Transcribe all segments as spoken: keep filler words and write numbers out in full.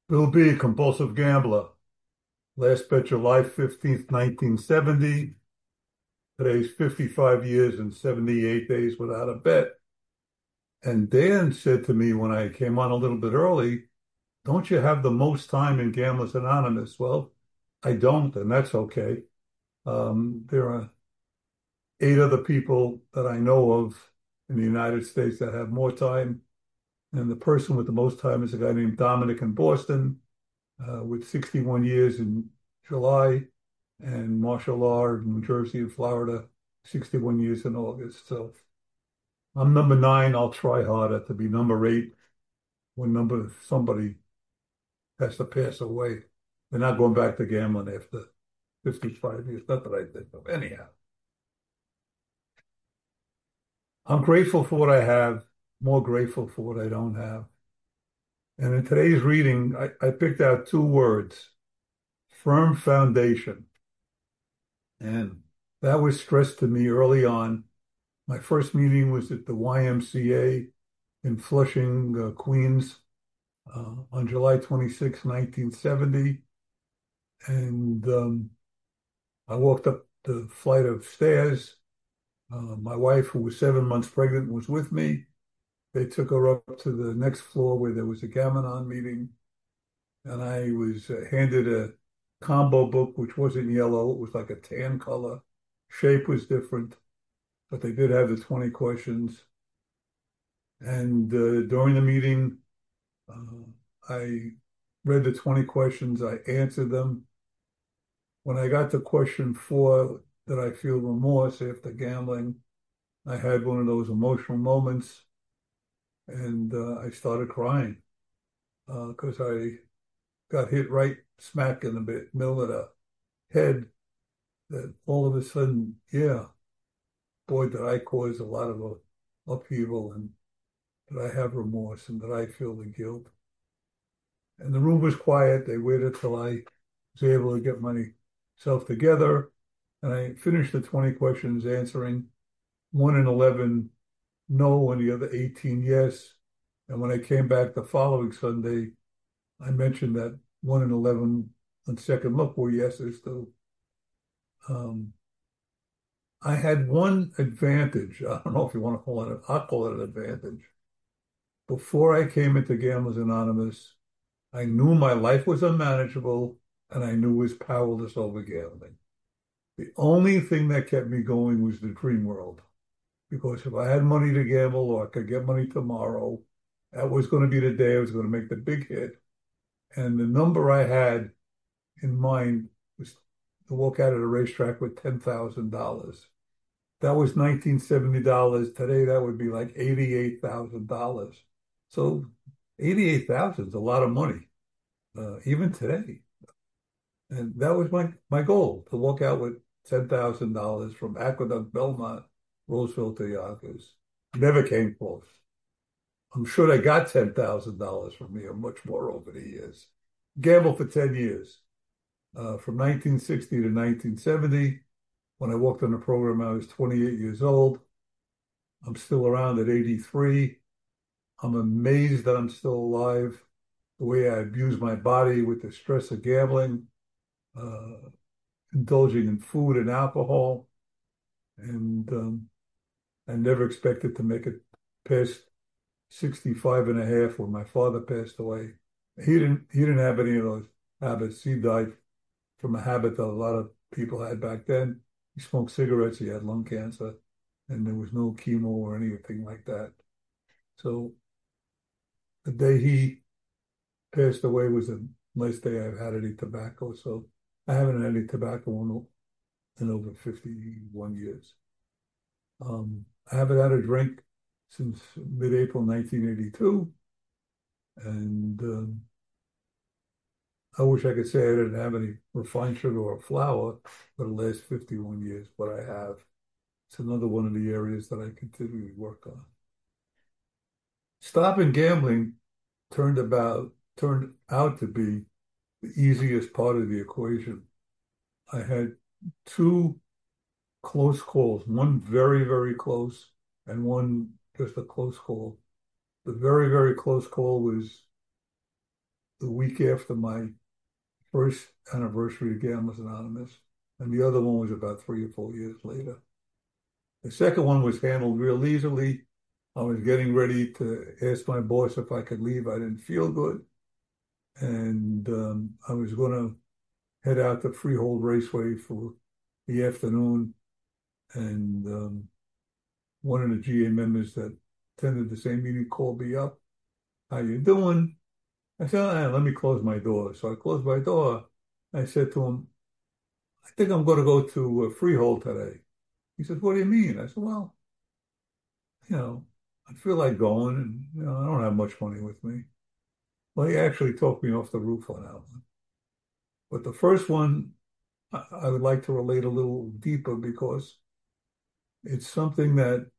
Bill B., compulsive gambler. Last bet July fifteenth, nineteen seventy. Today's fifty-five years and seventy-eight days without a bet. And Dan said to me when I came on a little bit early, don't you have the most time in Gamblers Anonymous? Well, I don't, and that's okay. Um, there are eight other people that I know of in the United States that have more time. And the person with the most time is a guy named Dominic in Boston, uh, with sixty-one years in July, and martial law in New Jersey and Florida, sixty-one years in August. So I'm number nine. I'll try harder to be number eight when number somebody has to pass away. They're not going back to gambling after fifty-five years. Not that I think of. Anyhow, I'm grateful for what I have, more grateful for what I don't have. And in today's reading, I, I picked out two words: firm foundation. And that was stressed to me early on. My first meeting was at the Y M C A in Flushing, uh, Queens, uh, on July twenty-sixth, nineteen seventy. And um, I walked up the flight of stairs. Uh, my wife, who was seven months pregnant, was with me. They took her up to the next floor where there was a Gam-Anon meeting. And I was uh, handed a combo book, which wasn't yellow. It was like a tan color. Shape was different, but they did have the twenty questions. And uh, during the meeting, uh, I read the twenty questions, I answered them. When I got to question four, did I feel remorse after gambling? I had one of those emotional moments, and uh, I started crying because uh, I got hit right smack in the bit, middle of the head. That all of a sudden, yeah, boy, did I cause a lot of uh, upheaval, and did I have remorse, and did I feel the guilt? And the room was quiet. They waited till I was able to get myself together. And I finished the twenty questions answering one in eleven no, and the other eighteen yes. And when I came back the following Sunday, I mentioned that one in eleven on second look were yeses too. Um, I had one advantage. I don't know if you want to call it, I'll call it an advantage. Before I came into Gamblers Anonymous, I knew my life was unmanageable and I knew I was powerless over gambling. The only thing that kept me going was the dream world. Because if I had money to gamble or I could get money tomorrow, that was going to be the day I was going to make the big hit. And the number I had in mind was to walk out of the racetrack with ten thousand dollars. That was nineteen seventy dollars. Today, that would be like eighty-eight thousand dollars. So eighty-eight thousand dollars is a lot of money, uh, even today. And that was my, my goal, to walk out with ten thousand dollars from Aqueduct, Belmont, Roseville to Yonkers. Never came close. I'm sure they got ten thousand dollars from me or much more over the years. Gambled for ten years, uh, from nineteen sixty to nineteen seventy. When I walked on the program, I was twenty-eight years old. I'm still around at eighty-three. I'm amazed that I'm still alive. The way I abuse my body with the stress of gambling, uh, indulging in food and alcohol. And um, I never expected to make it past sixty-five and a half when my father passed away. He didn't, he didn't have any of those habits. He died from a habit that a lot of people had back then. He smoked cigarettes, he had lung cancer, and there was no chemo or anything like that. So the day he passed away was the last day I've had any tobacco. So I haven't had any tobacco in, in over fifty-one years. Um, I haven't had a drink since mid-April nineteen eighty-two. And um, I wish I could say I didn't have any refined sugar or flour for the last fifty-one years, but I have. It's another one of the areas that I continually work on. Stopping gambling turned about turned out to be the easiest part of the equation. I had two close calls, one very, very close and one just a close call. The very, very close call was the week after my first anniversary of Gamblers Anonymous, and the other one was about three or four years later. The second one was handled real easily. I was getting ready to ask my boss if I could leave. I didn't feel good. And um, I was going to head out to Freehold Raceway for the afternoon. And um, one of the G A members that attended the same meeting called me up. How you doing? I said, ah, let me close my door. So I closed my door. I said to him, I think I'm going to go to uh, Freehold today. He said, what do you mean? I said, well, you know, I feel like going and, you know, I don't have much money with me. Well, he actually talked me off the roof on that one. But the first one, I, I would like to relate a little deeper because it's something that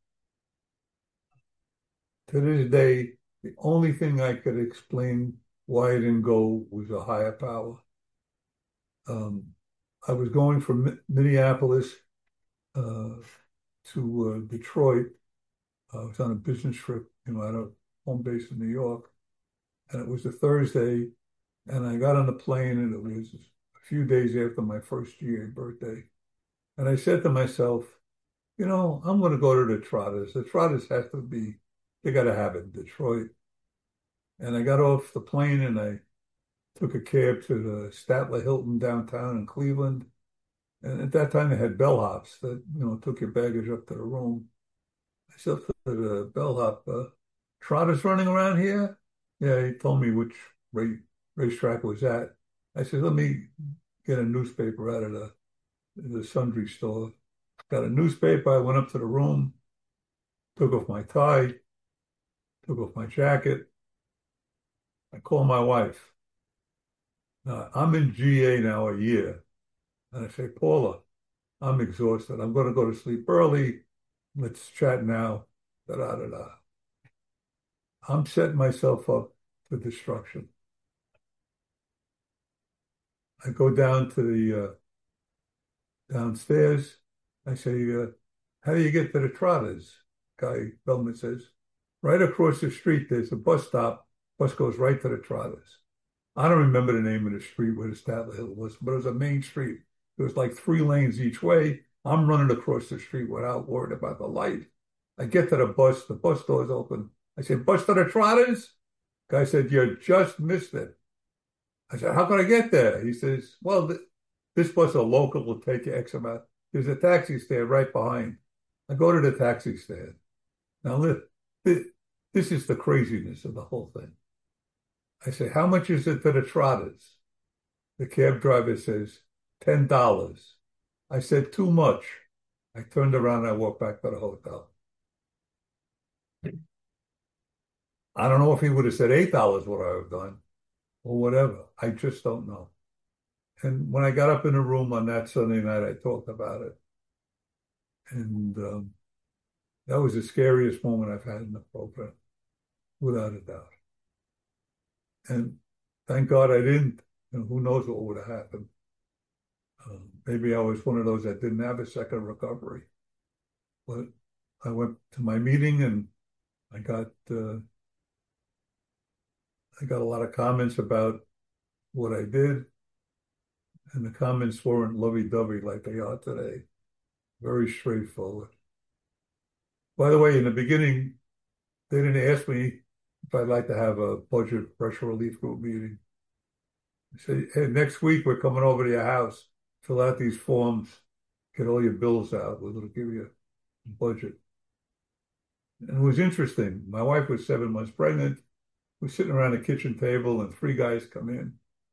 to this day, the only thing I could explain why I didn't go was a higher power. Um, I was going from Minneapolis uh, to uh, Detroit. I was on a business trip, you know, at a home base in New York, and it was a Thursday, and I got on the plane, and it was a few days after my first G A birthday, and I said to myself, you know, I'm going to go to the Trotters. The Trotters has to be, they got to have it in Detroit. And I got off the plane and I took a cab to the Statler Hilton downtown in Cleveland. And at that time, they had bellhops that, you know, took your baggage up to the room. I said to the bellhop, uh, Trotters running around here? Yeah, he told me which race, racetrack was at. I said, let me get a newspaper out of the, the sundry store. Got a newspaper. I went up to the room, took off my tie, took off my jacket. I called my wife. Now, I'm in G A now a year. And I say, Paula, I'm exhausted. I'm going to go to sleep early. Let's chat now. Da, da, da, da. I'm setting myself up for destruction. I go down to the uh, downstairs. I say, uh, how do you get to the Trotters? Guy, Bellman says, right across the street, there's a bus stop. Bus goes right to the Trotters. I don't remember the name of the street where the Statler Hill was, but it was a main street. It was like three lanes each way. I'm running across the street without worrying about the light. I get to the bus. The bus door's open. I say, bus to the Trotters? Guy said, you just missed it. I said, how can I get there? He says, well, th this bus, a local, will take you X amount. There's a taxi stand right behind. I go to the taxi stand. Now, this, this is the craziness of the whole thing. I say, how much is it to the Trotters? The cab driver says, ten dollars. I said, too much. I turned around and I walked back to the hotel. I don't know if he would have said eight dollars, what I would have done, or whatever. I just don't know. And when I got up in the room on that Sunday night, I talked about it. And um, that was the scariest moment I've had in the program, without a doubt. And thank God I didn't. You know, who knows what would have happened. Um, maybe I was one of those that didn't have a second recovery. But I went to my meeting and I got uh, I got a lot of comments about what I did. And the comments weren't lovey-dovey like they are today. Very straightforward. By the way, in the beginning, they didn't ask me if I'd like to have a budget pressure relief group meeting. They said, hey, next week we're coming over to your house. Fill out these forms, get all your bills out. We're going to give you a budget. And it was interesting. My wife was seven months pregnant. We're sitting around the kitchen table and three guys come in.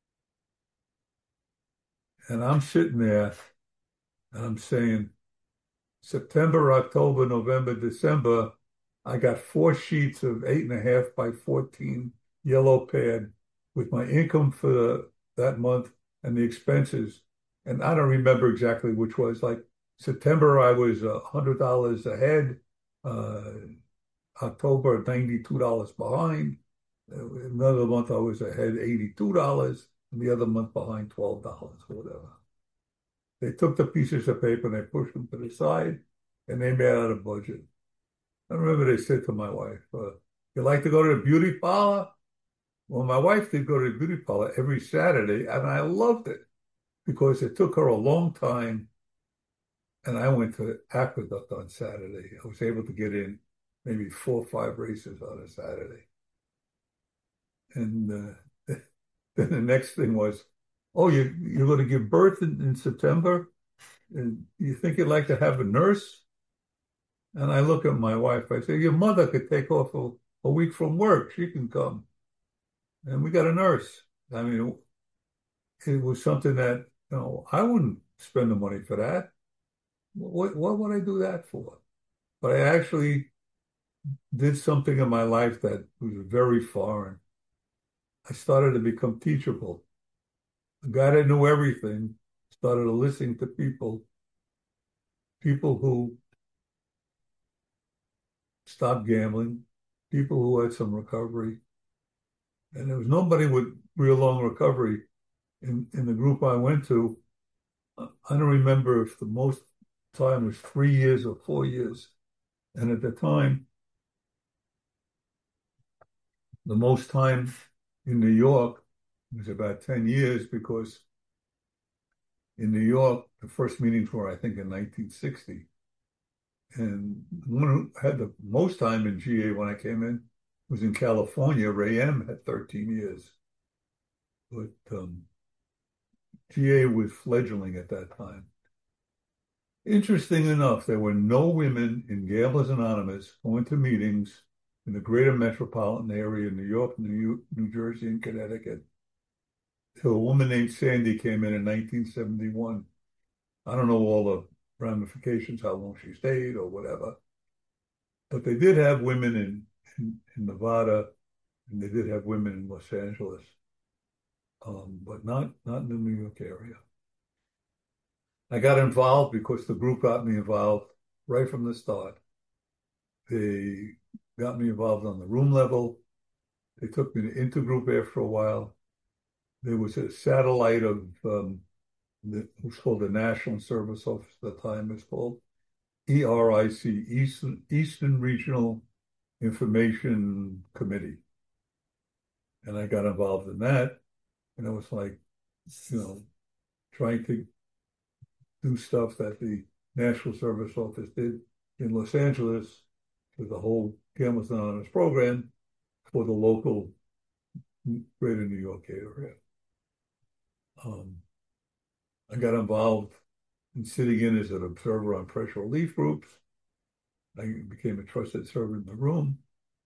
And I'm sitting there and I'm saying, September, October, November, December, I got four sheets of eight and a half by fourteen yellow pad with my income for the, that month and the expenses. And I don't remember exactly which was. Like September, I was one hundred dollars ahead. Uh, October, ninety-two dollars behind. Another month, I was ahead eighty-two dollars. And the other month behind twelve dollars or whatever. They took the pieces of paper and they pushed them to the side and they made out a budget. I remember they said to my wife, uh, you like to go to the beauty parlor? Well, my wife did go to the beauty parlor every Saturday, and I loved it because it took her a long time. And I went to Aqueduct on Saturday. I was able to get in maybe four or five races on a Saturday. And uh, then the next thing was, oh, you, you're going to give birth in, in September? And you think you'd like to have a nurse? And I look at my wife. I say, your mother could take off a, a week from work. She can come. And we got a nurse. I mean, it, it was something that, you know, I wouldn't spend the money for that. What, what would I do that for? But I actually did something in my life that was very foreign. I started to become teachable. A guy that knew everything started listening to people, people who stopped gambling, people who had some recovery. And there was nobody with real long recovery in, in the group I went to. I don't remember if the most time was three years or four years. And at the time, the most time in New York was about ten years because in New York, the first meetings were, I think, in nineteen sixty. And the one who had the most time in G A when I came in was in California. Ray M had thirteen years. But um, G A was fledgling at that time. Interesting enough, there were no women in Gamblers Anonymous going to meetings in the greater metropolitan area, New York, New, New Jersey, and Connecticut, till a woman named Sandy came in in nineteen seventy-one. I don't know all the ramifications, how long she stayed or whatever, but they did have women in, in, in Nevada, and they did have women in Los Angeles, um, but not, not in the New York area. I got involved because the group got me involved right from the start. They got me involved on the room level. They took me to intergroup after a while. There was a satellite of, um, the, it was called the National Service Office at the time. It's called E R I C, Eastern, Eastern Regional Information Committee. And I got involved in that. And it was like, you know, trying to do stuff that the National Service Office did in Los Angeles with the whole Gamblers Anonymous program for the local greater New York area. Um, I got involved in sitting in as an observer on pressure relief groups. I became a trusted observer in the room.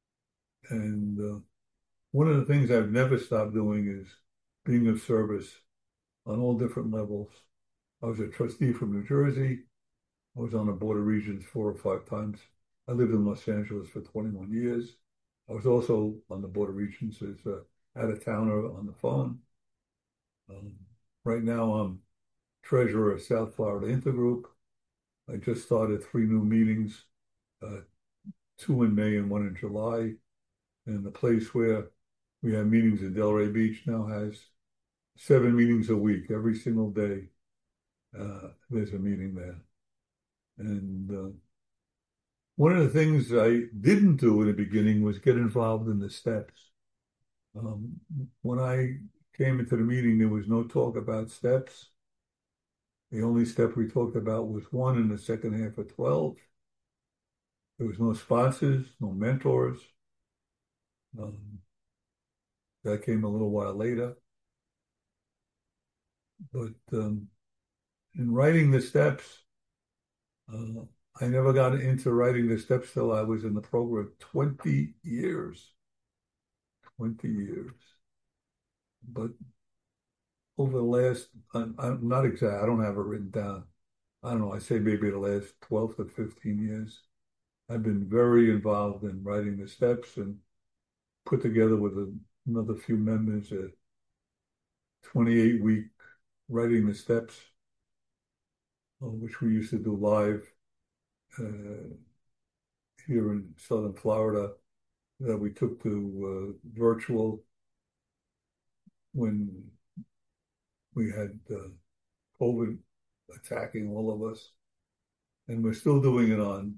And uh, one of the things I've never stopped doing is being of service on all different levels. I was a trustee from New Jersey. I was on the Board of Regents four or five times. I lived in Los Angeles for twenty-one years. I was also on the Board of Regents as an out-of-towner on the phone. Um, right now, I'm treasurer of South Florida Intergroup. I just started three new meetings, uh, two in May and one in July. And the place where we have meetings in Delray Beach now has seven meetings a week, every single day. Uh, there's a meeting there. And uh, one of the things I didn't do in the beginning was get involved in the steps. Um, when I came into the meeting, there was no talk about steps. The only step we talked about was one in the second half of twelve. There was no sponsors, no mentors. Um, that came a little while later. But um, in writing the steps, uh, I never got into writing the steps till I was in the program twenty years. twenty years. But over the last, I'm, I'm not exact, I don't have it written down. I don't know, I say maybe the last twelve to fifteen years, I've been very involved in writing the steps and put together with a, another few members a twenty-eight week writing the steps, uh, which we used to do live uh, here in Southern Florida, that we took to uh, virtual when we had uh, COVID attacking all of us. And we're still doing it on,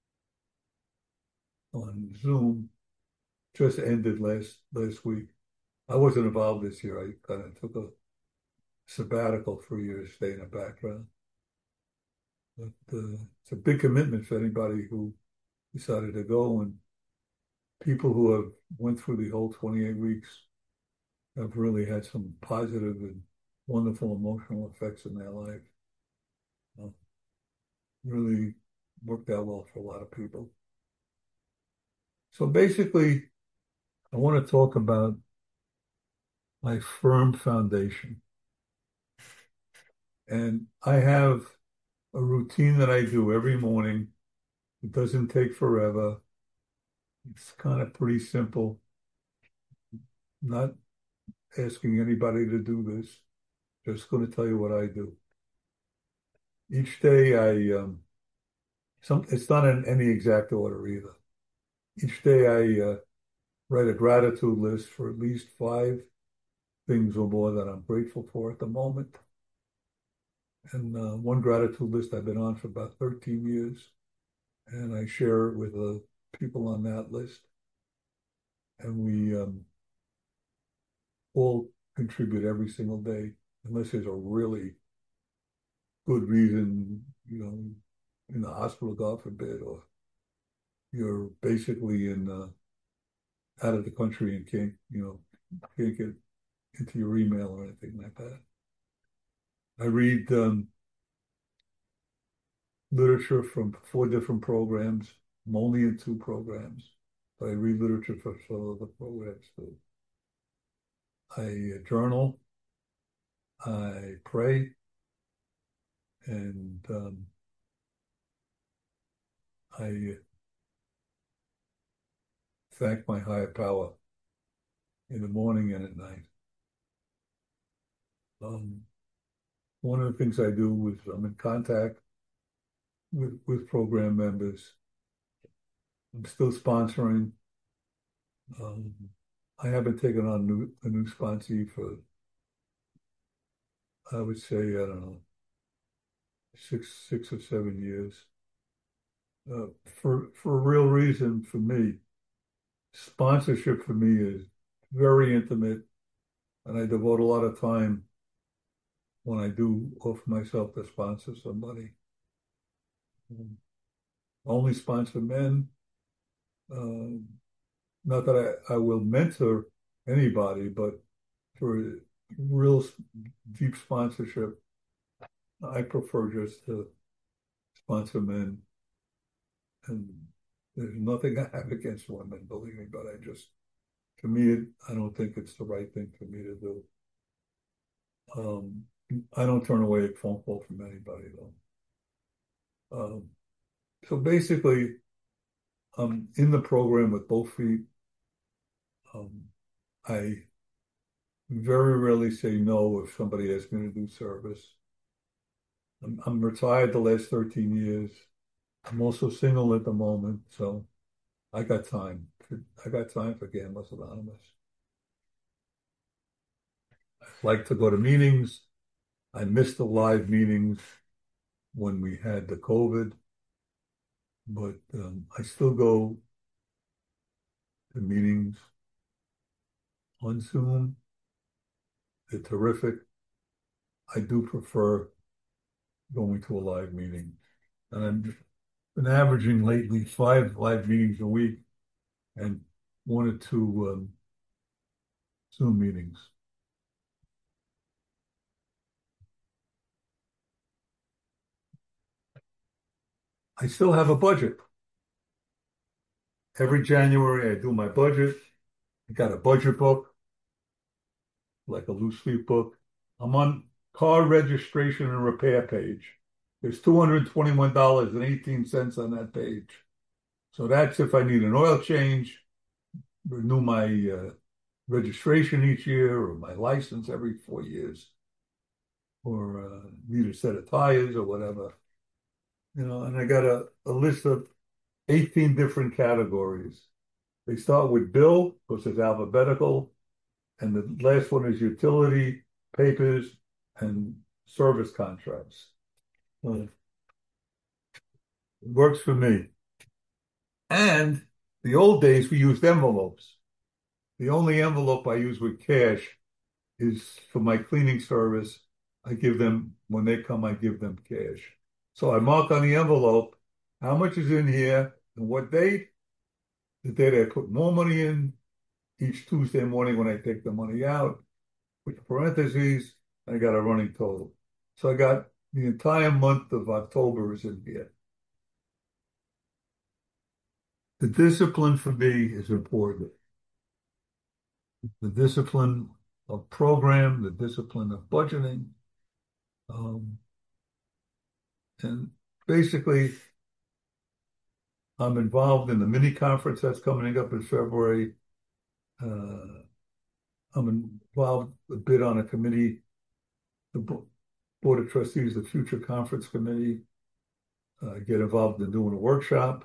on Zoom. Just ended last, last week. I wasn't involved this year. I kind of took a sabbatical for a year to stay in the background. But uh, it's a big commitment for anybody who decided to go, and people who have went through the whole twenty-eight weeks have really had some positive and wonderful emotional effects in their life. Uh, really worked out well for a lot of people. So basically, I want to talk about my firm foundation. And I have a routine that I do every morning. It doesn't take forever. It's kind of pretty simple. Not asking anybody to do this. Just going to tell you what I do. Each day I, um, some, it's not in any exact order either. Each day I uh, write a gratitude list for at least five things or more that I'm grateful for at the moment. And uh, one gratitude list I've been on for about thirteen years. And I share it with the people on that list. And we um, all contribute every single day, unless there's a really good reason, you know, in the hospital, God forbid, or you're basically in uh, out of the country and can't, you know, can't get into your email or anything like that. I read um, literature from four different programs. I'm only in two programs, but I read literature for some of the programs too. I uh, journal, I pray, and um, I thank my higher power in the morning and at night. Um, one of the things I do is I'm in contact with, with program members. I'm still sponsoring. Um, I haven't taken on new, a new sponsee for, I would say, I don't know, six, six or seven years. Uh, for for a real reason for me, sponsorship for me is very intimate, and I devote a lot of time when I do offer myself to sponsor somebody. Um, only sponsor men. Um, not that I, I will mentor anybody, but for real deep sponsorship, I prefer just to sponsor men. And there's nothing I have against women, believe me, but I just, to me, I don't think it's the right thing for me to do. Um, I don't turn away a phone call from anybody, though. Um, so basically, I'm in the program with both feet. Um, I very rarely say no if somebody asks me to do service. I'm, I'm retired the last thirteen years. I'm also single at the moment, so I got time. For, I got time for Gamblers Anonymous. I like to go to meetings. I missed the live meetings when we had the COVID, but um, I still go to meetings on Zoom. They're terrific. I do prefer going to a live meeting. And I've been averaging lately five live meetings a week and one or two um, Zoom meetings. I still have a budget. Every January, I do my budget. I got a budget book, like a loose leaf book. I'm on car registration and repair page. There's two hundred twenty-one dollars and eighteen cents on that page. So that's if I need an oil change, renew my uh, registration each year, or my license every four years, or uh, need a set of tires or whatever. You know, and I got a, a list of eighteen different categories. They start with bill, because it's alphabetical, and the last one is utility, papers, and service contracts. Uh, it works for me. And the old days, we used envelopes. The only envelope I use with cash is for my cleaning service. I give them, when they come, I give them cash. So I mark on the envelope how much is in here and what date. The date I put more money in each Tuesday morning when I take the money out, with parentheses, I got a running total. So I got the entire month of October is in here. The discipline for me is important. The discipline of program, the discipline of budgeting. Um, and basically, I'm involved in the mini conference that's coming up in February. Uh, I'm involved a bit on a committee, the Board of Trustees, the Future Conference Committee. Uh, get involved in doing a workshop.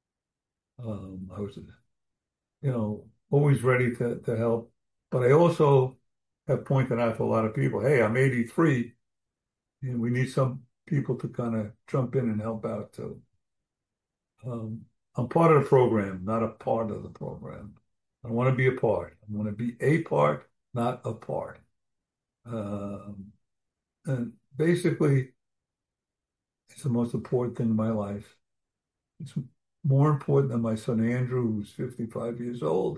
Um, I was, you know, always ready to, to help. But I also have pointed out to a lot of people, hey, I'm eighty-three, and we need some people to kind of jump in and help out too. Um, I'm part of the program, not a part of the program. I want to be a part. I want to be a part, not a part. Um, and basically, it's the most important thing in my life. It's more important than my son Andrew, who's fifty-five years old.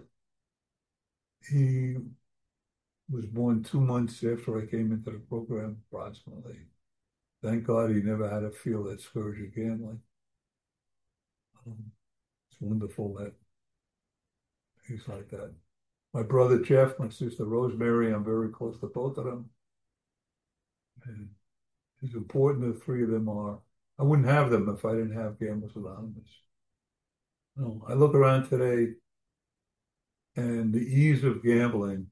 He was born two months after I came into the program, approximately. Thank God he never had to feel that scourge again. Like, um, it's wonderful that he's like that. My brother Jeff, my sister Rosemary, I'm very close to both of them. And as important the three of them are, I wouldn't have them if I didn't have Gamblers Anonymous. No, I look around today and the ease of gambling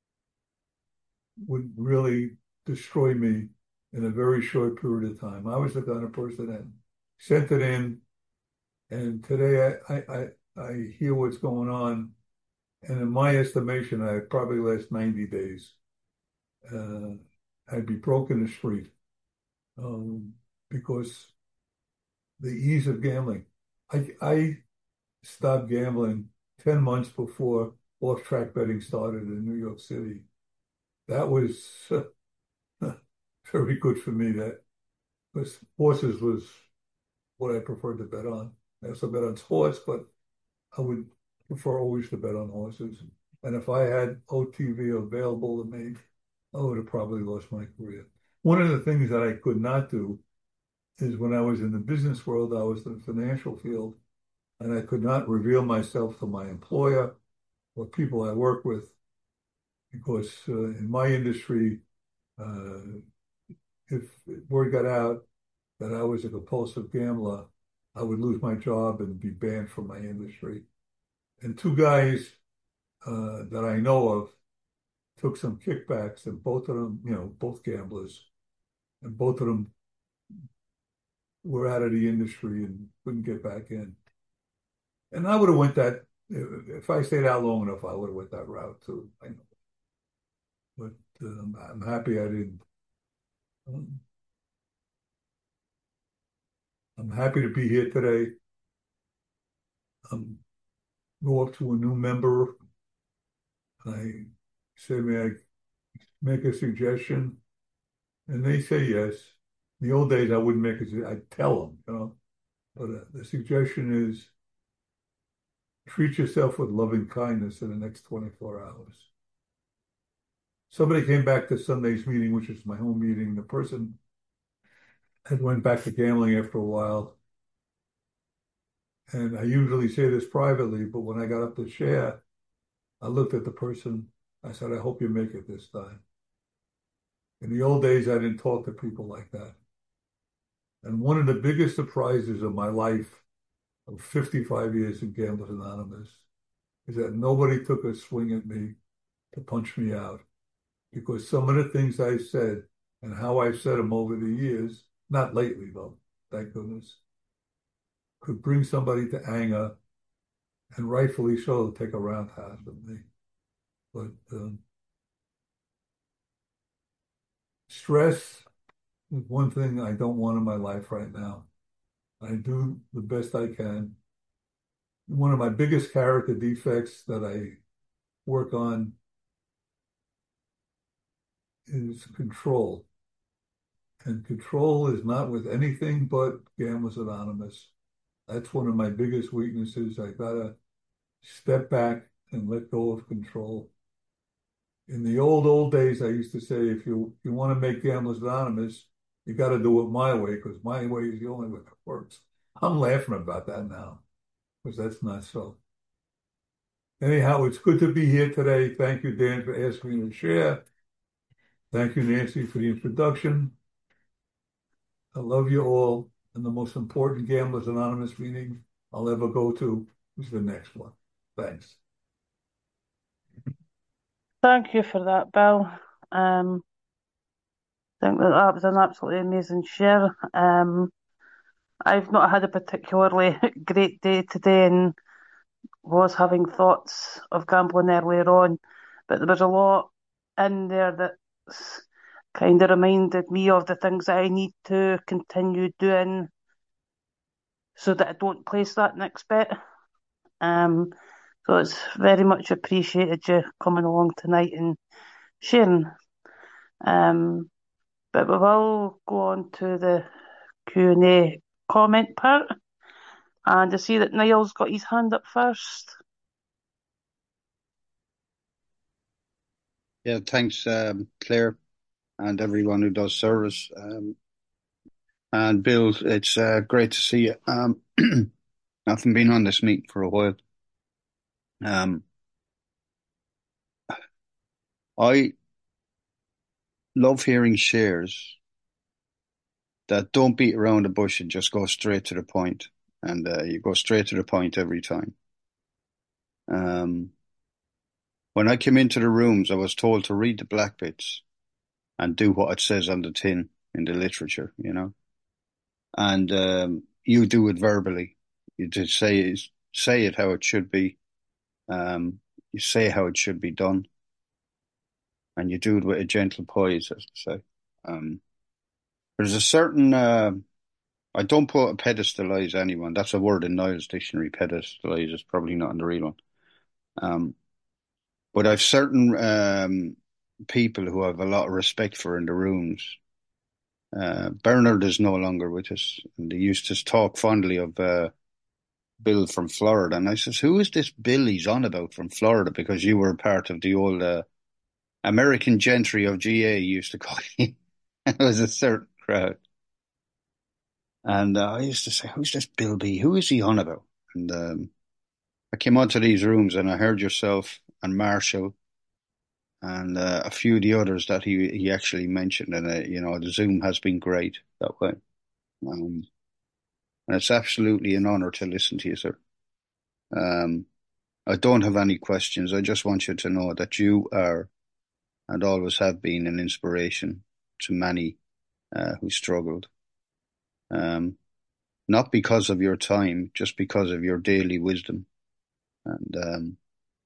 would really destroy me in a very short period of time. I was the kind of person that sent it in, and today I, I, I, I hear what's going on, and in my estimation, I'd probably last ninety days. Uh, I'd be broke in the street um, because the ease of gambling. I, I stopped gambling ten months before off-track betting started in New York City. That was uh, very good for me. That was horses was what I preferred to bet on. I also bet on sports, but I would prefer always to bet on horses. And if I had O T V available to me, I would have probably lost my career. One of the things that I could not do is when I was in the business world, I was in the financial field, and I could not reveal myself to my employer or people I work with because uh, in my industry, uh, if word got out that I was a compulsive gambler, I would lose my job and be banned from my industry. And two guys uh, that I know of took some kickbacks, and both of them, you know, both gamblers, and both of them were out of the industry and couldn't get back in. And I would have went that, if I stayed out long enough, I would have went that route too. I know. But um, I'm happy I didn't. Um, I'm happy to be here today. Um, go up to a new member. I say, may I make a suggestion? And they say yes. In the old days, I wouldn't make it. I'd tell them, you know. But uh, the suggestion is treat yourself with loving kindness in the next twenty-four hours. Somebody came back to Sunday's meeting, which is my home meeting. The person had went back to gambling after a while. And I usually say this privately, but when I got up to share, I looked at the person. I said, I hope you make it this time. In the old days, I didn't talk to people like that. And one of the biggest surprises of my life of fifty-five years in Gamblers Anonymous is that nobody took a swing at me to punch me out, because some of the things I said and how I've said them over the years, not lately though, thank goodness, could bring somebody to anger, and rightfully so, take a roundhouse with me. But um, stress is one thing I don't want in my life right now. I do the best I can. One of my biggest character defects that I work on is control. And control is not with anything but Gamblers Anonymous. That's one of my biggest weaknesses. I gotta step back and let go of control. In the old, old days, I used to say, if you, you want to make Gamblers Anonymous, you got to do it my way, because my way is the only way that works. I'm laughing about that now, because that's not so. Anyhow, it's good to be here today. Thank you, Dan, for asking me to share. Thank you, Nancy, for the introduction. I love you all. And the most important Gamblers Anonymous meeting I'll ever go to is the next one. Thanks. Thank you for that, Bill. Um, I think that that was an absolutely amazing share. Um, I've not had a particularly great day today and was having thoughts of gambling earlier on, but there was a lot in there that kind of reminded me of the things that I need to continue doing so that I don't place that next bet. Um, so it's very much appreciated you coming along tonight and sharing. Um, but we will go on to the Q and A comment part. And I see that Niall's got his hand up first. Yeah, thanks, um, Claire, and everyone who does service. Um, and Bill, it's uh, great to see you. Um, I haven't been on this meeting for a while. Um, I love hearing shares that don't beat around the bush and just go straight to the point. And uh, you go straight to the point every time. Um, when I came into the rooms, I was told to read the black bits and do what it says on the tin in the literature, you know. And um, you do it verbally. You just say say it how it should be. Um, you say how it should be done, and you do it with a gentle poise, as to say. Um, there's a certain. Uh, I don't put pedestalize anyone. That's a word in Niall's dictionary. Pedestalize is probably not in the real one. Um, but I've certain um, people who I have a lot of respect for in the rooms. Uh, Bernard is no longer with us, and they used to talk fondly of uh, Bill from Florida. And I says, who is this Bill he's on about from Florida? Because you were part of the old uh, American gentry of G A, used to call you. It was a certain crowd. And uh, I used to say, who's this Bill B? Who is he on about? And um, I came onto these rooms and I heard yourself and Marshall and uh, a few of the others that he, he actually mentioned. And, uh, you know, the Zoom has been great that way. Um, and it's absolutely an honor to listen to you, sir. Um, I don't have any questions. I just want you to know that you are and always have been an inspiration to many uh, who struggled. Um, not because of your time, just because of your daily wisdom. And um,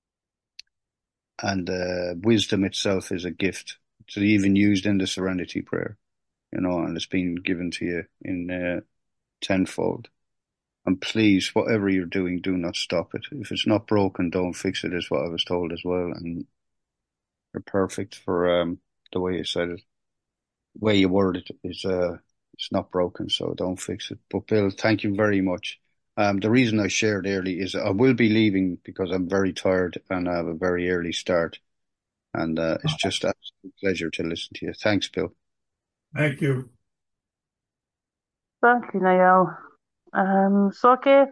and uh, wisdom itself is a gift. It's even used in the Serenity Prayer, you know, and it's been given to you in uh, tenfold. And please, whatever you're doing, do not stop it. If it's not broken, don't fix it, is what I was told as well. And you're perfect for um, the way you said it. The way you worded it is uh, it's not broken, so don't fix it. But Bill, thank you very much. Um, the reason I shared early is I will be leaving because I'm very tired and I have a very early start. And uh, it's just an absolute pleasure to listen to you. Thanks, Bill. Thank you. Thank you, Niall. Um, Soke?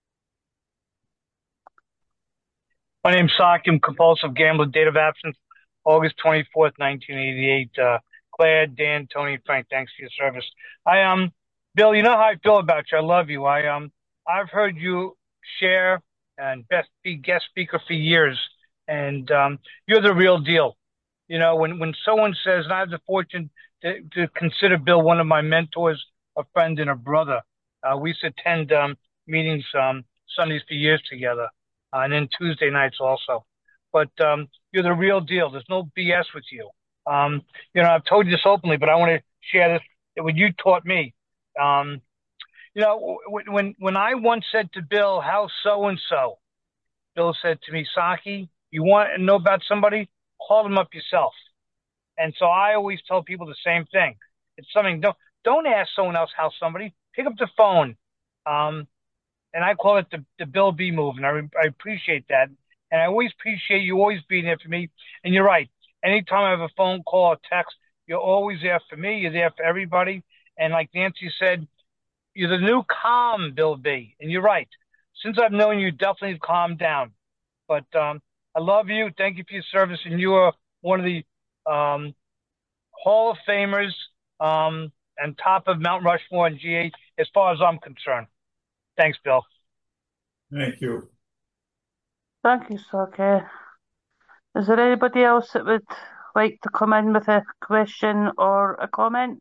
My name's Saki. I'm compulsive gambler. Date of absence, August twenty-fourth, nineteen eighty-eight. Uh, Claire, Dan, Tony, Frank, thanks for your service. I, um, Bill, you know how I feel about you. I love you. I, um, I've heard you share and best be guest speaker for years. And, um, you're the real deal. You know, when, when someone says, and I have the fortune to, to consider Bill one of my mentors, a friend and a brother. Uh, we used to attend, um, meetings, um, Sundays for years together. Uh, and then Tuesday nights also. But um, you're the real deal. There's no B S with you. Um, you know, I've told you this openly, but I want to share this. What you taught me. Um, you know, when when I once said to Bill, "How so and so," Bill said to me, "Saki, You want to know about somebody, call them up yourself. And so I always tell people the same thing. It's something, don't, don't ask someone else how somebody, pick up the phone. Um, and I call it the, the Bill B move. And I, I appreciate that. And I always appreciate you always being there for me. And you're right. Anytime I have a phone call or text, you're always there for me. You're there for everybody. And like Nancy said, you're the new calm Bill B. And you're right. Since I've known you, definitely calmed down. But um, I love you. Thank you for your service. And you are one of the um, Hall of Famers um, and top of Mount Rushmore and G A as far as I'm concerned. Thanks, Bill. Thank you. Thank you, Saki. Is there anybody else that would like to come in with a question or a comment?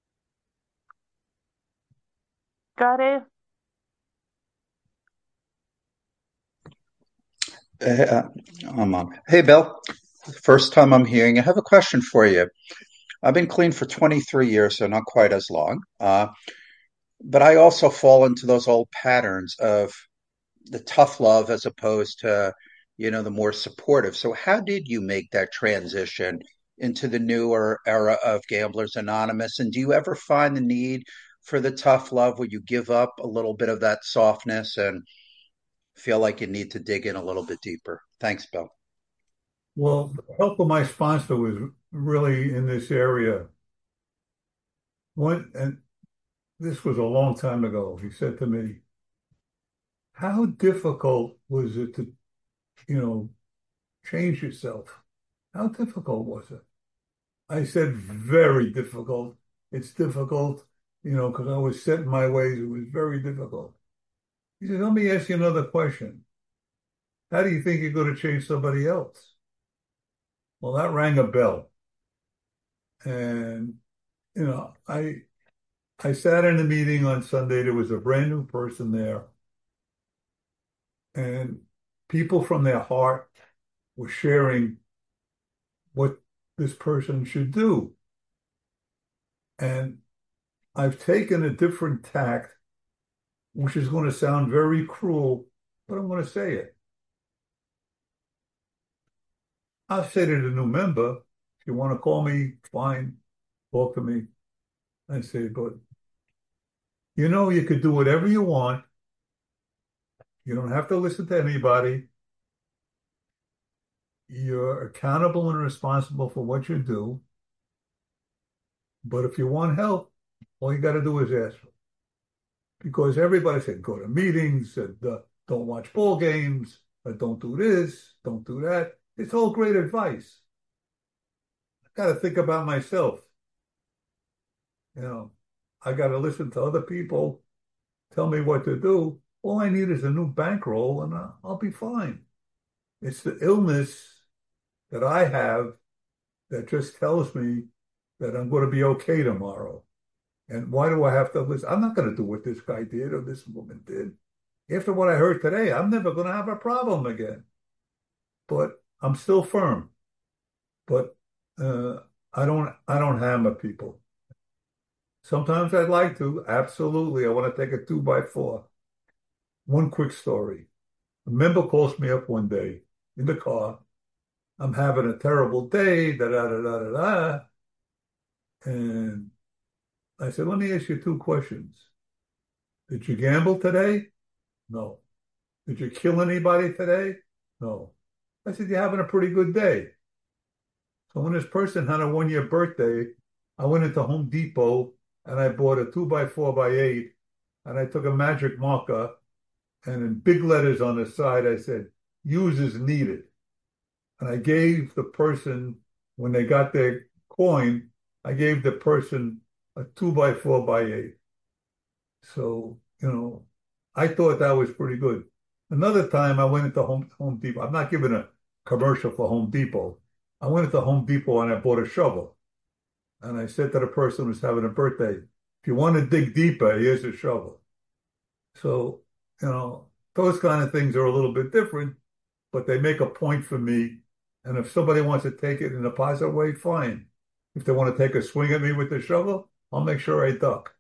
Gary? Uh, I'm on. Hey, Bill. First time I'm hearing. I have a question for you. I've been clean for twenty-three years, so not quite as long. Uh, but I also fall into those old patterns of the tough love as opposed to, you know, the more supportive. So how did you make that transition into the newer era of Gamblers Anonymous? And do you ever find the need for the tough love where you give up a little bit of that softness and feel like you need to dig in a little bit deeper? Thanks, Bill. Well, the help of my sponsor was really in this area. When, and this was a long time ago, he said to me, how difficult was it to, you know, change yourself? How difficult was it? I said, very difficult. It's difficult, you know, because I was set in my ways. It was very difficult. He said, let me ask you another question. How do you think you're going to change somebody else? Well, that rang a bell. And, you know, I I sat in a meeting on Sunday. There was a brand new person there. And people from their heart were sharing what this person should do. And I've taken a different tact, which is going to sound very cruel, but I'm going to say it. I'll say to the new member, if you want to call me, fine, talk to me. I say, but you know, you could do whatever you want. You don't have to listen to anybody. You're accountable and responsible for what you do. But if you want help, all you got to do is ask for it. Because everybody said, go to meetings, said, uh, don't watch ball games, uh, don't do this, don't do that. It's all great advice. I got to think about myself. You know, I got to listen to other people tell me what to do. All I need is a new bankroll and I'll, I'll be fine. It's the illness that I have that just tells me that I'm going to be okay tomorrow. And why do I have to listen? I'm not going to do what this guy did or this woman did. After what I heard today, I'm never going to have a problem again. But I'm still firm. But uh, I don't I don't hammer people. Sometimes I'd like to. Absolutely. I want to take a two by four. One quick story. A member calls me up one day in the car. I'm having a terrible day, da da da da da da. And I said, let me ask you two questions. Did you gamble today? No. Did you kill anybody today? No. I said, you're having a pretty good day. So when this person had a one-year birthday, I went into Home Depot and I bought a two by four by eight, and I took a magic marker, and in big letters on the side, I said, use as needed. And I gave the person, when they got their coin, I gave the person a two by four by eight. So, you know, I thought that was pretty good. Another time I went into Home, Home Depot. I'm not giving a commercial for Home Depot. I went into Home Depot and I bought a shovel. And I said to the person who was having a birthday, if you want to dig deeper, here's a shovel. So, you know, those kind of things are a little bit different, but they make a point for me. And if somebody wants to take it in a positive way, fine. If they want to take a swing at me with the shovel, I'll make sure I duck.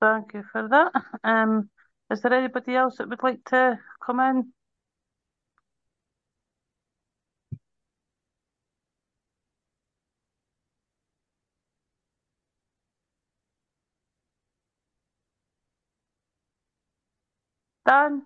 Thank you for that. Um, is there anybody else that would like to come in? Dan?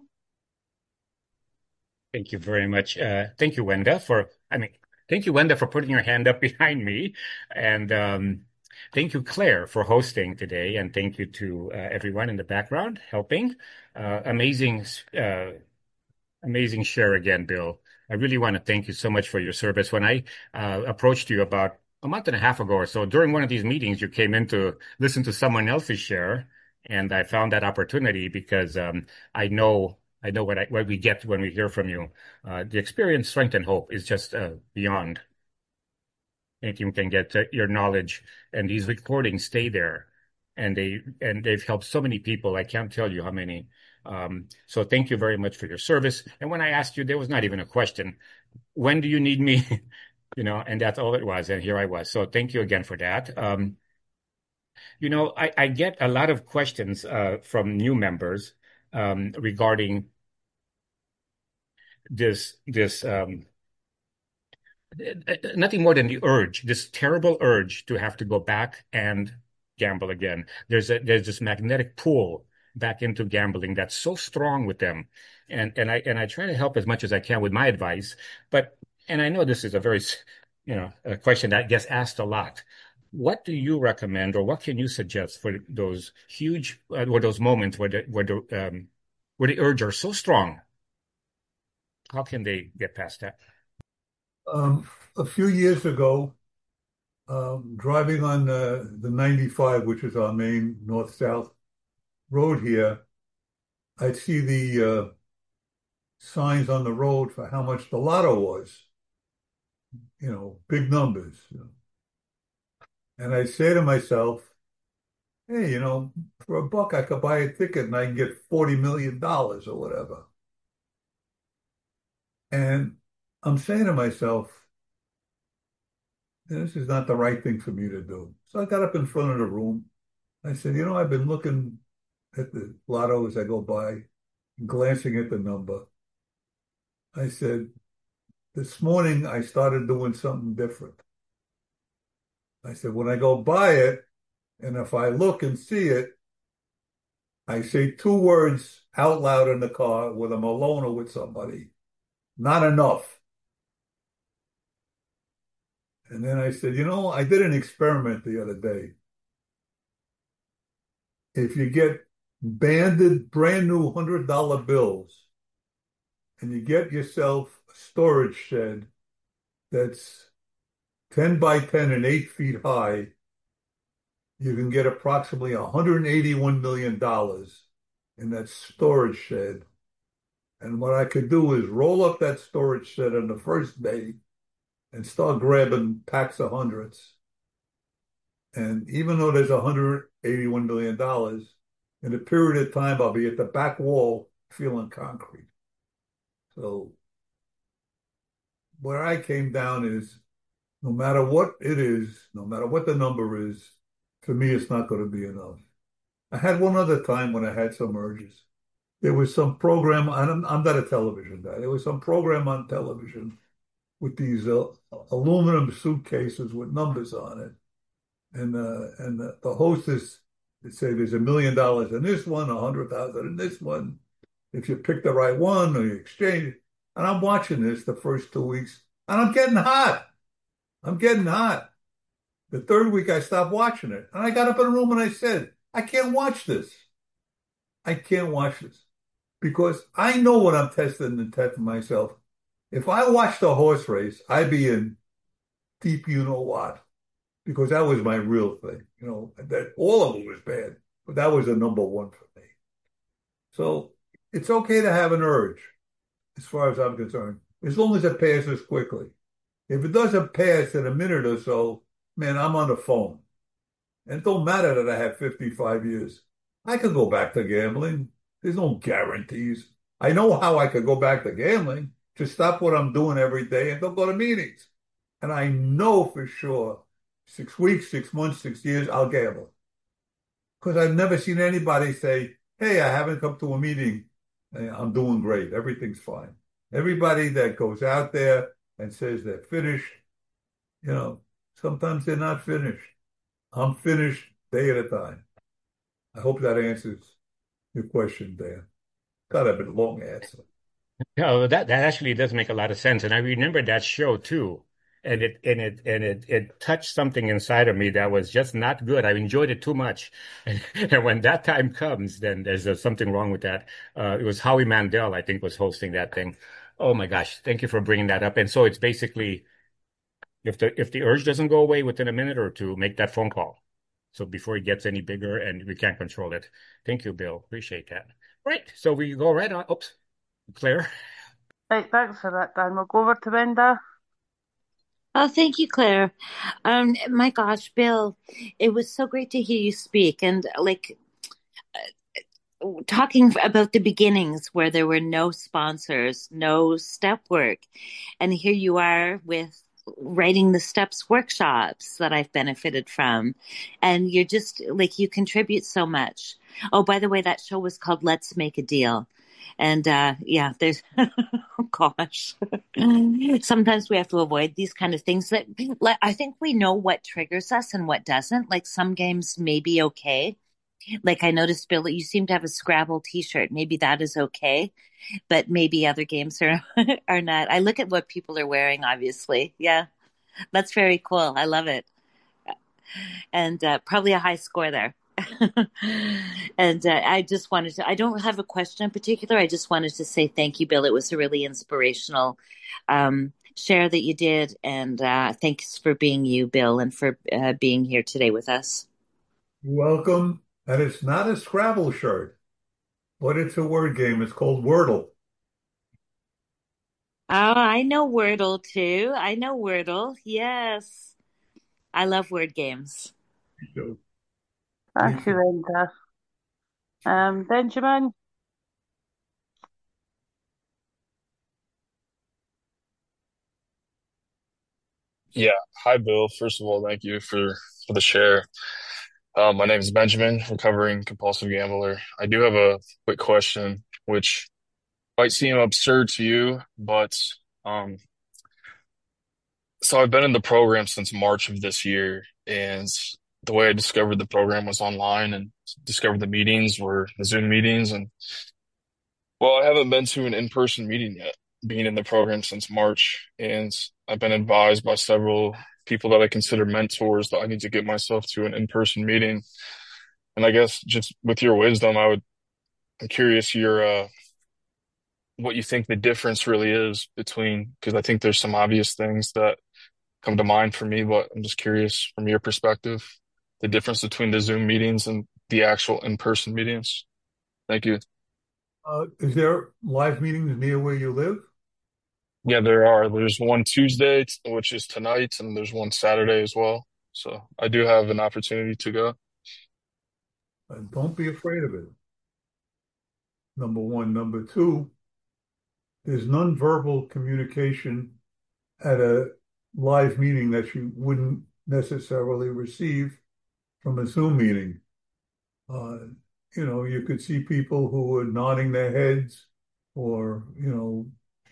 Thank you very much. Uh, thank you, Wenda, for, I mean, thank you, Wenda, for putting your hand up behind me. And um, thank you, Claire, for hosting today. And thank you to uh, everyone in the background helping. Uh, amazing, uh, amazing share again, Bill. I really want to thank you so much for your service. When I uh, approached you about a month and a half ago or so, during one of these meetings, you came in to listen to someone else's share. And I found that opportunity because um, I know I know what I, what we get when we hear from you. Uh, the experience, strength, and hope is just uh, beyond anything can get. Uh, your knowledge and these recordings stay there, and they and they've helped so many people. I can't tell you how many. Um, so thank you very much for your service. And when I asked you, there was not even a question. When do you need me? You know, and that's all it was. And here I was. So thank you again for that. Um, you know, I, I get a lot of questions uh, from new members um, regarding this this um, nothing more than the urge, this terrible urge to have to go back and gamble again. There's a there's this magnetic pull back into gambling that's so strong with them, and and I and I try to help as much as I can with my advice, but and I know this is a very you know a question that gets asked a lot. What do you recommend, or what can you suggest for those huge uh, or those moments where the where the um, where the urge are so strong? How can they get past that? Um, a few years ago, um, driving on the, the ninety-five, which is our main north-south road here, I'd see the uh, signs on the road for how much the lotto was, you know, big numbers. You know. And I'd say to myself, hey, you know, for a buck, I could buy a ticket and I can get forty million dollars or whatever. And I'm saying to myself, this is not the right thing for me to do. So I got up in front of the room. I said, you know, I've been looking at the lotto as I go by, glancing at the number. I said, this morning I started doing something different. I said, when I go buy it, and if I look and see it, I say two words out loud in the car, whether I'm alone or with somebody. Not enough. And then I said, you know, I did an experiment the other day. If you get banded brand new one hundred dollar bills and you get yourself a storage shed that's ten by ten and eight feet high, you can get approximately one hundred eighty-one million dollars in that storage shed. And what I could do is roll up that storage shed on the first day and start grabbing packs of hundreds. And even though there's one hundred eighty-one million dollars, in a period of time, I'll be at the back wall feeling concrete. So where I came down is no matter what it is, no matter what the number is, for me, it's not going to be enough. I had one other time when I had some urges. There was some program, I'm, I'm not a television guy. There was some program on television with these uh, aluminum suitcases with numbers on it. And uh, and the, the hostess would say there's a million dollars in this one, a hundred thousand in this one. If you pick the right one or you exchange it. And I'm watching this the first two weeks, and I'm getting hot. I'm getting hot. The third week, I stopped watching it. And I got up in the room and I said, I can't watch this. I can't watch this. Because I know what I'm testing and testing myself. If I watched a horse race, I'd be in deep you know what. Because that was my real thing. You know, that all of it was bad. But that was the number one for me. So it's okay to have an urge, as far as I'm concerned, as long as it passes quickly. If it doesn't pass in a minute or so, man, I'm on the phone. And it don't matter that I have fifty-five years. I could go back to gambling. There's no guarantees. I know how I could go back to gambling. Just stop what I'm doing every day and don't go to meetings. And I know for sure, six weeks, six months, six years, I'll gamble. because I've never seen anybody say, hey, I haven't come to a meeting. I'm doing great. Everything's fine. Everybody that goes out there and says they're finished, you know, sometimes they're not finished. I'm finished day at a time. I hope that answers your question, Dan. Got a bit long answer. No, that that actually does make a lot of sense, and I remember that show too. And it and it and it it touched something inside of me that was just not good. I enjoyed it too much, and, and when that time comes, then there's uh, something wrong with that. Uh, it was Howie Mandel, I think, was hosting that thing. Oh my gosh, thank you for bringing that up. And so it's basically if the if the urge doesn't go away within a minute or two, make that phone call. So before it gets any bigger and we can't control it. Thank you, Bill. Appreciate that. Right. So we go right on. Oops, Claire. Right, thanks for that, Dan. We'll go over to Wenda. Oh, thank you, Claire. Um, my gosh, Bill, it was so great to hear you speak. And like talking about the beginnings where there were no sponsors, no step work. And here you are with writing the steps workshops that I've benefited from. And you're just like, you contribute so much. Oh, by the way, that show was called Let's Make a Deal. And uh, yeah, there's, oh gosh, sometimes we have to avoid these kind of things that I think we know what triggers us and what doesn't. Like some games may be okay. Like I noticed, Bill, that you seem to have a Scrabble t-shirt. Maybe that is okay, but maybe other games are, are not. I look at what people are wearing, obviously. Yeah, that's very cool. I love it. And uh, probably a high score there. And uh, I just wanted to, I don't have a question in particular. I just wanted to say thank you, Bill. It was a really inspirational um, share that you did. And uh, thanks for being you, Bill, and for uh, being here today with us. Welcome. And it's not a Scrabble shirt, but it's a word game. It's called Wordle. Oh, I know Wordle too. I know Wordle. Yes. I love word games. So, Thank you, Wenda. Um, Benjamin? Yeah. Hi, Bill. First of all, thank you for, for the share. Uh, my name is Benjamin, recovering compulsive gambler. I do have a quick question, which might seem absurd to you, but um, so I've been in the program since March of this year, and the way I discovered the program was online and discovered the meetings were the Zoom meetings. And well, I haven't been to an in-person meeting yet, being in the program since March, and I've been advised by several people that I consider mentors that I need to get myself to an in-person meeting. And I guess just with your wisdom, I would, I'm curious your, uh, what you think the difference really is between, because I think there's some obvious things that come to mind for me, but I'm just curious from your perspective, the difference between the Zoom meetings and the actual in-person meetings. Thank you. Uh, is there live meetings near where you live? Yeah, there are. There's one Tuesday, which is tonight, and there's one Saturday as well. So I do have an opportunity to go. And don't be afraid of it. Number one. Number two, there's nonverbal communication at a live meeting that you wouldn't necessarily receive from a Zoom meeting. Uh, you know, you could see people who were nodding their heads or, you know,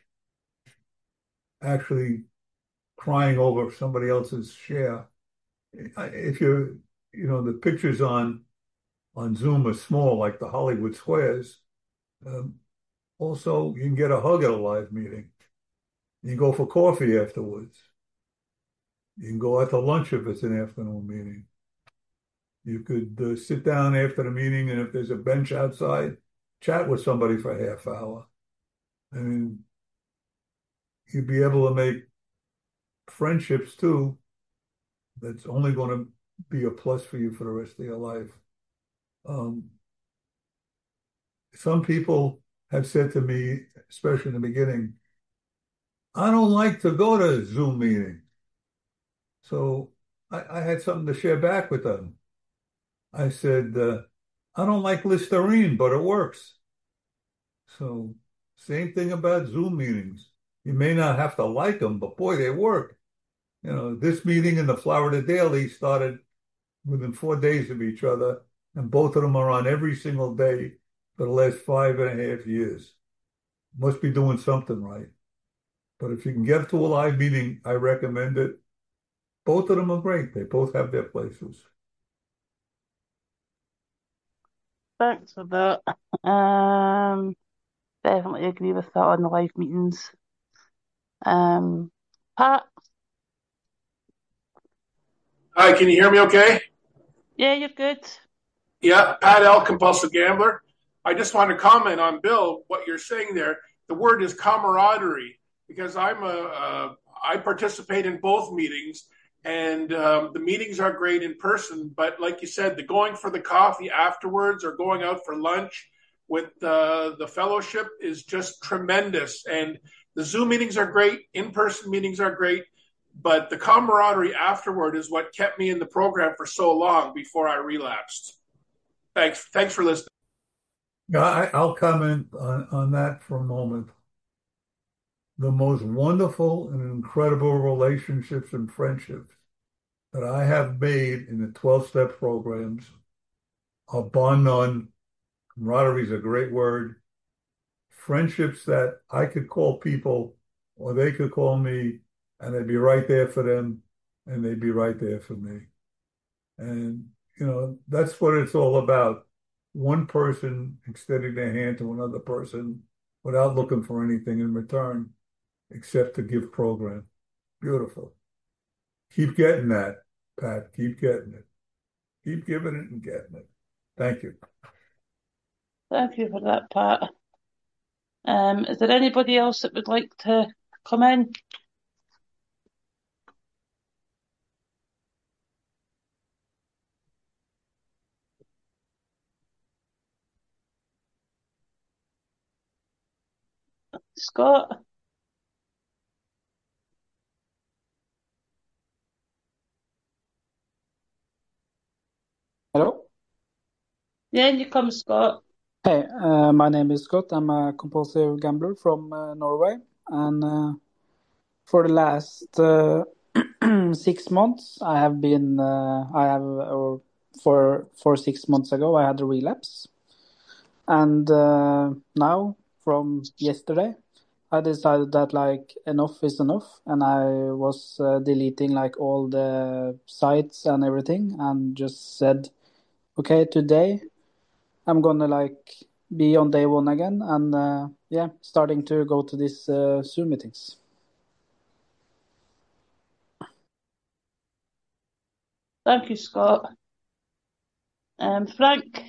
actually crying over somebody else's share. If you're, you know, the pictures on on Zoom are small, like the Hollywood squares. Um, also, you can get a hug at a live meeting. You can go for coffee afterwards. You can go out to lunch if it's an afternoon meeting. You could uh, sit down after the meeting, and if there's a bench outside, chat with somebody for a half hour. I mean, you'd be able to make friendships too. That's only going to be a plus for you for the rest of your life. Um, some people have said to me, especially in the beginning, I don't like to go to Zoom meeting. So I, I had something to share back with them. I said, uh, I don't like Listerine, but it works. So same thing about Zoom meetings. You may not have to like them, but boy, they work. You know, this meeting in the Florida Daily started within four days of each other, and both of them are on every single day for the last five and a half years. Must be doing something right. But if you can get to a live meeting, I recommend it. Both of them are great. They both have their places. Thanks for that. Um, definitely agree with that on the live meetings. Um, Pat, Hi, can you hear me okay? yeah, you're good. Yeah, Pat L, compulsive gambler. I just want to comment on Bill, what you're saying there. The word is camaraderie because I'm a, uh, I participate in both meetings, and um, the meetings are great in person. But like you said, the going for the coffee afterwards or going out for lunch with uh, the fellowship is just tremendous. And the Zoom meetings are great, in-person meetings are great, but the camaraderie afterward is what kept me in the program for so long before I relapsed. Thanks. Thanks for listening. Yeah, I, I'll comment on, on that for a moment. The most wonderful and incredible relationships and friendships that I have made in the twelve-step programs are bar none. Camaraderie is a great word. Friendships that I could call people or they could call me and I'd be right there for them and they'd be right there for me. And, you know, that's what it's all about. One person extending their hand to another person without looking for anything in return except to give program. Beautiful. Keep getting that, Pat. Keep getting it. Keep giving it and getting it. Thank you. Thank you for that, Pat. Um, is there anybody else that would like to come in? Scott? Hello. Yeah, you come, Scott. Hey, uh, my name is Scott. I'm a compulsive gambler from uh, Norway, and uh, for the last uh, six months, I have been. Uh, I have, or for for six months ago, I had a relapse, and uh, now from yesterday, I decided that like enough is enough, and I was uh, deleting like all the sites and everything, and just said, okay, today I'm gonna like be on day one again, and uh, yeah, starting to go to these uh, Zoom meetings. Thank you, Scott. Um, Frank?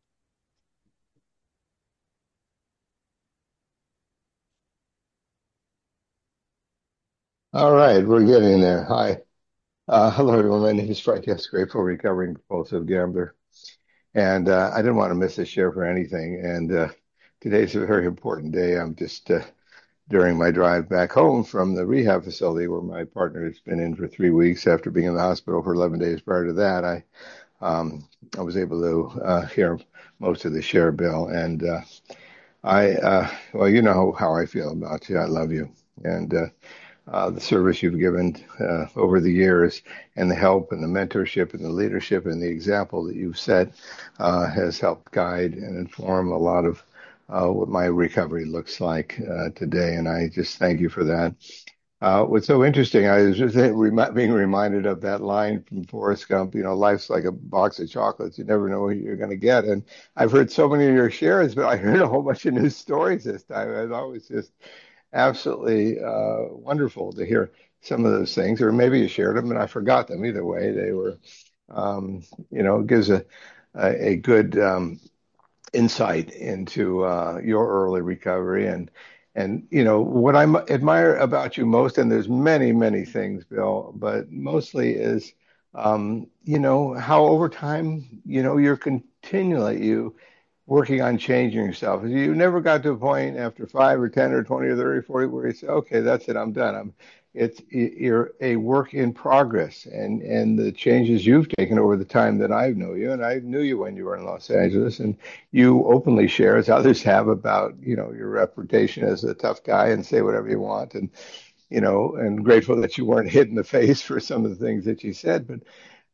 All right, we're getting there. Hi. Uh, hello, everyone. My name is Frank S. Grateful, recovering compulsive gambler. And uh, I didn't want to miss a share for anything. And uh, today's a very important day. I'm just uh, during my drive back home from the rehab facility where my partner has been in for three weeks after being in the hospital for eleven days prior to that. I um, I was able to uh, hear most of the share, Bill. And uh, I, uh, well, you know how I feel about you. I love you. And uh, uh, the service you've given uh, over the years and the help and the mentorship and the leadership and the example that you've set uh, has helped guide and inform a lot of uh, what my recovery looks like uh, today. And I just thank you for that. Uh, what's so interesting, I was just rem- being reminded of that line from Forrest Gump, you know, life's like a box of chocolates. You never know what you're going to get. And I've heard so many of your shares, but I heard a whole bunch of new stories this time. As always, just absolutely uh, wonderful to hear some of those things, or maybe you shared them and I forgot them. Either way, they were, um, you know, it gives a a, a good um, insight into uh, your early recovery and and you know what I admire about you most, and there's many many things, Bill, but mostly is um, you know how over time you know you're continually you working on changing yourself. You never got to a point after five or ten or twenty or thirty or forty where you say, okay, that's it, I'm done. I'm, it's, you're a work in progress, and, and the changes you've taken over the time that I know you, and I knew you when you were in Los Angeles, and you openly share, as others have, about, you know, your reputation as a tough guy and say whatever you want. And, you know, and grateful that you weren't hit in the face for some of the things that you said, but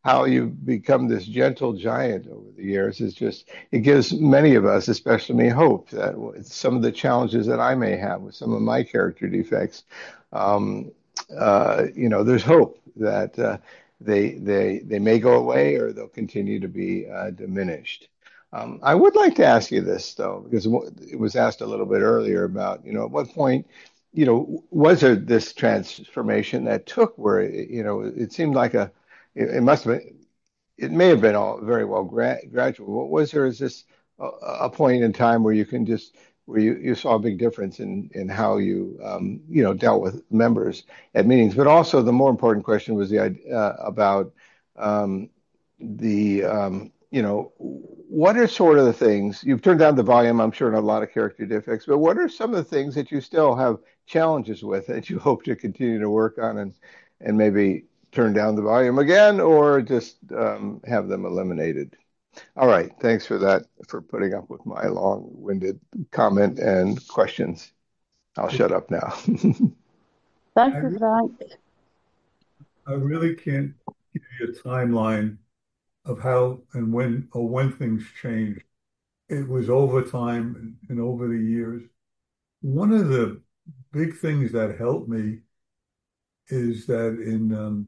how you've become this gentle giant over the years is just, it gives many of us, especially me, hope that some of the challenges that I may have with some of my character defects, um, uh, you know, there's hope that uh, they they they may go away or they'll continue to be uh, diminished. Um, I would like to ask you this though, because it was asked a little bit earlier about, you know, at what point, you know, was there this transformation that took where, you know, it seemed like a, it, it must have been, it may have been all very well gra gradual. What was there? Is this a, a point in time where you can just where you, you saw a big difference in in how you um, you know dealt with members at meetings? But also the more important question was the idea uh, about um, the um, you know what are sort of the things you've turned down the volume, I'm sure, in a lot of character defects, but what are some of the things that you still have challenges with that you hope to continue to work on and and maybe turn down the volume again or just um, have them eliminated? All right. Thanks for that, for putting up with my long-winded comment and questions. I'll shut up now. Thank I, you, re Frank. I really can't give you a timeline of how and when or when things changed. It was over time and, and over the years. One of the big things that helped me is that in um,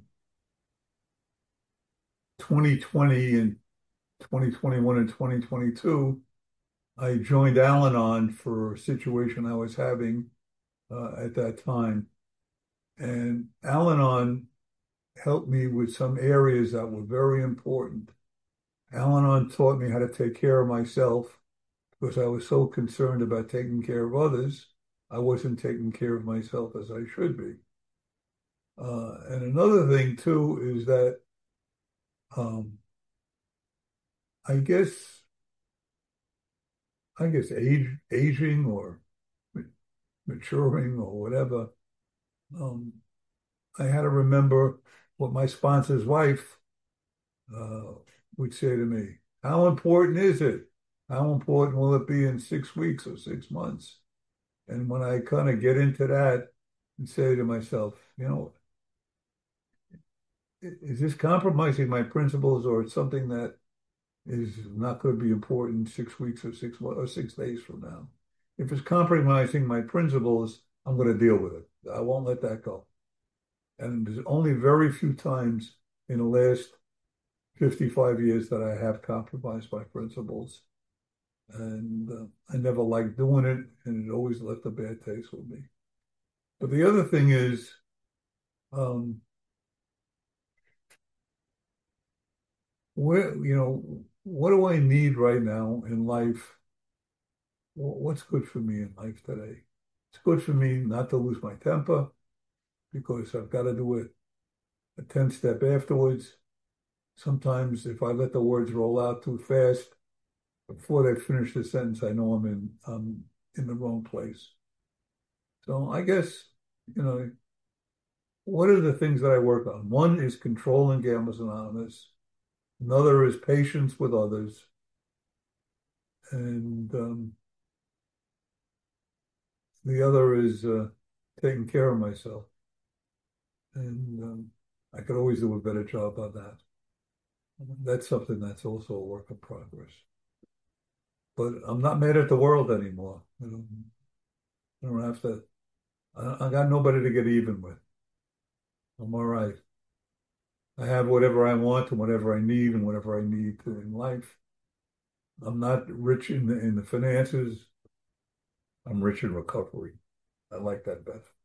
twenty twenty and twenty twenty-one and twenty twenty-two, I joined Al-Anon for a situation I was having uh, at that time. And Al-Anon helped me with some areas that were very important. Al-Anon taught me how to take care of myself because I was so concerned about taking care of others. I wasn't taking care of myself as I should be. Uh, and another thing too is that um, I guess I guess age, aging or maturing or whatever. Um, I had to remember what my sponsor's wife uh, would say to me. How important is it? How important will it be in six weeks or six months? And when I kind of get into that and say to myself, you know, is this compromising my principles or it's something that is not going to be important six weeks or six or six days from now? If it's compromising my principles, I'm going to deal with it. I won't let that go. And there's only very few times in the last fifty-five years that I have compromised my principles. And uh, I never liked doing it, and it always left a bad taste with me. But the other thing is, um, where, you know, what do I need right now in life? What's good for me in life today? It's good for me not to lose my temper because I've got to do it a ten step afterwards. Sometimes if I let the words roll out too fast, before they finish the sentence, I know I'm in I'm in the wrong place. So I guess, you know, what are the things that I work on? One is controlling Gamblers Anonymous. Another is patience with others. And um, the other is uh, taking care of myself. And um, I could always do a better job on that. That's something that's also a work in progress. But I'm not mad at the world anymore. You know, I don't have to, I, I got nobody to get even with. I'm all right. I have whatever I want and whatever I need and whatever I need to in life. I'm not rich in the, in the finances. I'm rich in recovery. I like that, Beth.